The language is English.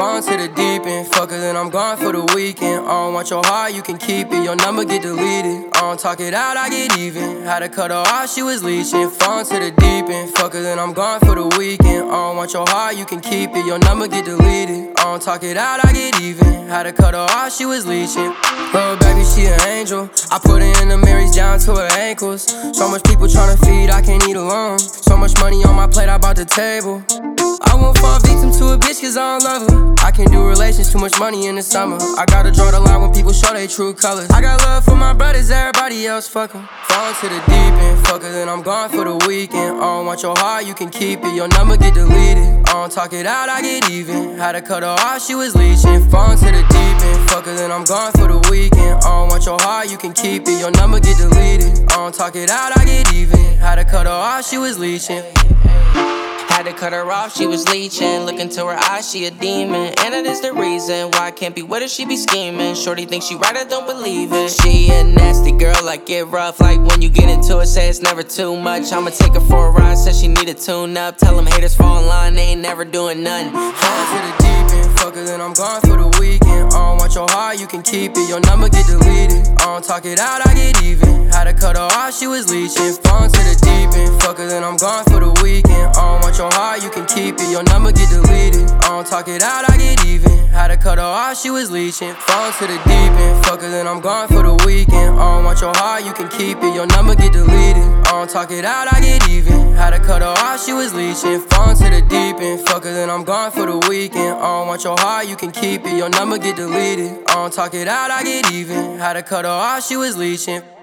fall into the deep end. Fuck her, then I'm gone for the weekend. I don't want your heart, you can keep it. Your number get deleted. I don't talk it out, I get even. Had to cut her off, she was leeching. Fall into the deep end. Fuck her, then I'm gone for the weekend. I don't want your heart, you can keep it. Your number get deleted. I don't talk it out, I get even. Had to cut her off, she was leeching. Little baby, she an angel. I put her in the Marys down to her ankles. So much people tryna feed, I can't eat alone. So much money on my plate, I bought the table. I won't fall victim to a bitch cause I don't love her. I can't do relations, too much money in the summer. I gotta draw the line when people show their true colors. I got love for my brothers, everybody else fuck 'em. Fall into the deep end, fuck her, then I'm gone for the weekend. I don't want your heart, you can keep it. Your number get deleted. I don't talk it out, I get even. Had to cut her off, she was leeching. Fall into the deep end, fuck her, then I'm gone for the weekend. I don't want your heart, you can keep it. Your number get deleted. I don't talk it out, I get even. Had to cut her off, she was leeching. Had to cut her off, she was leeching. Look into her eyes, she a demon. And that is the reason why I can't be with her, she be scheming. Shorty thinks she right, I don't believe it. She a nasty girl, like get rough. Like when you get into it, say it's never too much. I'ma take her for a ride, said she need a tune up. Tell them haters fall in line, they ain't never doing nothing. Fall into the deep end, fuck her, then I'm gone for the weekend. I don't want your heart, you can keep it. Your number get deleted. I don't talk it out, I get even. Had to cut her off, she was leeching. Fall into the deep end, fuck her, then I'm gone for the weekend. I don't want your heart, you can keep it. Your number get deleted. I don't talk it out, I get even. Had to cut her off, she was leeching. Fall into the deep end, fuck her, then I'm gone for the weekend. I don't want your heart, you can keep it. Your number get deleted. I don't talk it out, I get even. Had to cut her off, she was leeching. Fall into the deep end, fuck her, then I'm gone for the weekend. I don't want your heart, you can keep it. Your number get deleted. I don't talk it out, I get even. Had to cut her off, she was leeching.